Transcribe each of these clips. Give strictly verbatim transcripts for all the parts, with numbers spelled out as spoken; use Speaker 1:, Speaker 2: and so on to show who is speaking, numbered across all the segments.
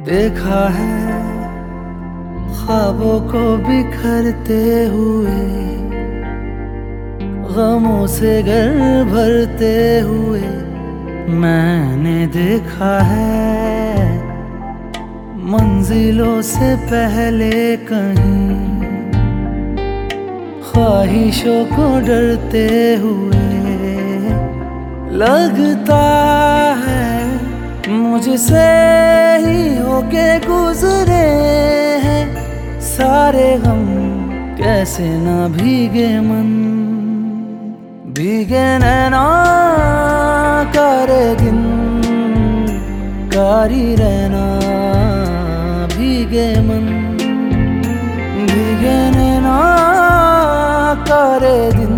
Speaker 1: देखा है ख्वाबों को बिखरते हुए, गमों से घर भरते हुए। मैंने देखा है मंजिलों से पहले कहीं ख्वाहिशों को डरते हुए। लगता है मुझसे ही होके गुजरे हैं सारे गम, कैसे ना भीगे मन। भीगे नैना करे दिन, कारी रहना भीगे मन। भीगे नैना करे दिन,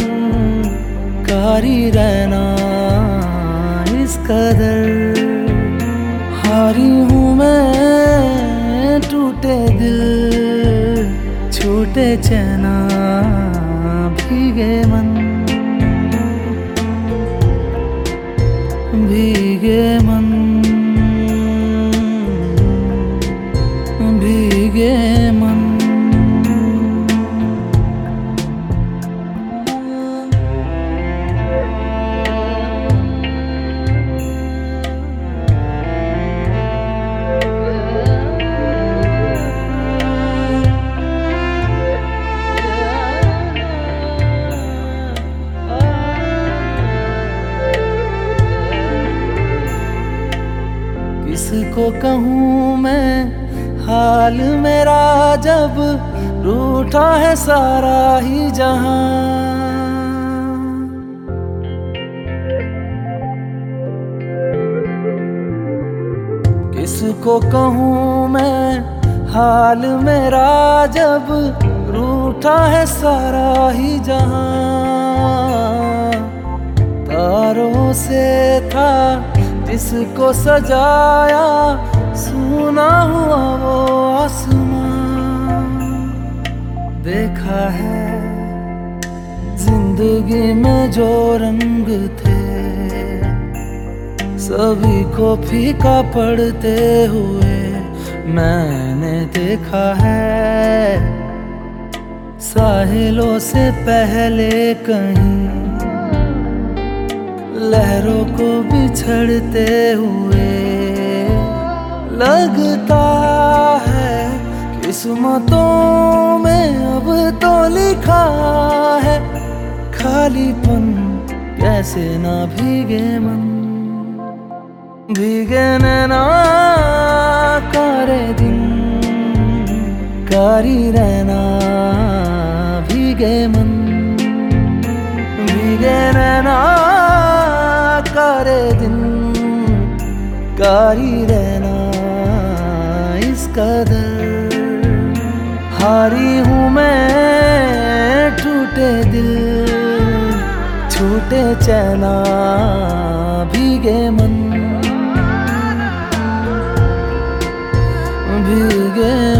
Speaker 1: कारी रहना इस कदर। हारी हूँ मैं टूटे दिल, छूटे चैना भीगे मन। भीगे मन, भीगे मन। किसको कहूँ मैं हाल मेरा, जब रूठा है सारा ही जहां। किसको कहूँ मैं हाल मेरा, जब रूठा है सारा ही जहां। तारों से था जिसको सजाया, सुना हुआ वो आसमां। देखा है जिंदगी में जो रंग थे, सभी को फीका पड़ते हुए। मैंने देखा है साहिलों से पहले कहीं लहरों को बिछड़ते हुए। लगता है किस्मतों में अब तो लिखा है खालीपन, कैसे ना भीगे मन। भीगे नैना करे दिन, कारी रहना भीगे मन। भीगे नैना करे दिन, कारी रहना इस कदर। हारी हूँ मैं टूटे दिल, छूटे चैना भीगे मन। भीगे